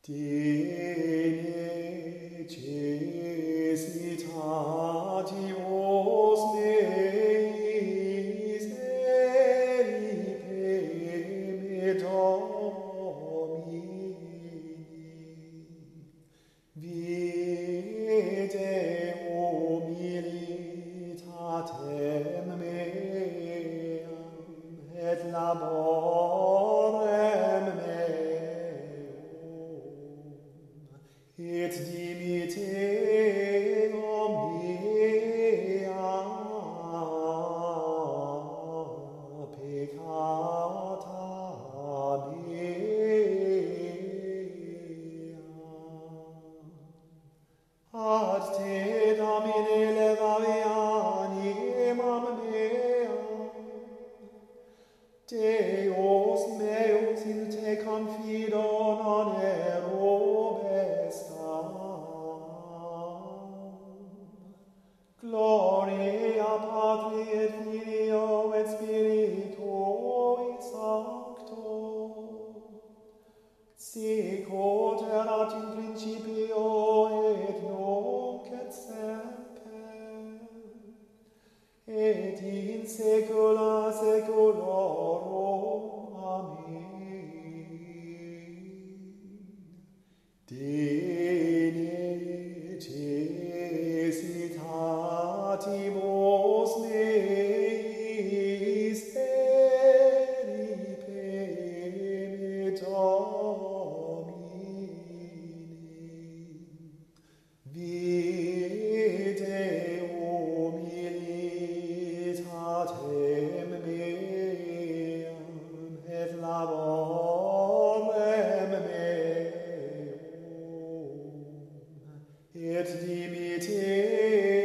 De necessitatibus meis eripe Domini. Vide humilitatem meam et laborem meum, et dimitteum mea peccata mea. Ad te, Domine, levavi animam meam. Deus meus, in te confido non erubestam. Gloria Patri et Filio et Spiritui Sancto, sic ut erat in principio et nunc et semper, et in saecula saeculorum. Amen. De necessitatibus meis eripe Domini. Vide humilitatem meam et laborem meum, et dimitteum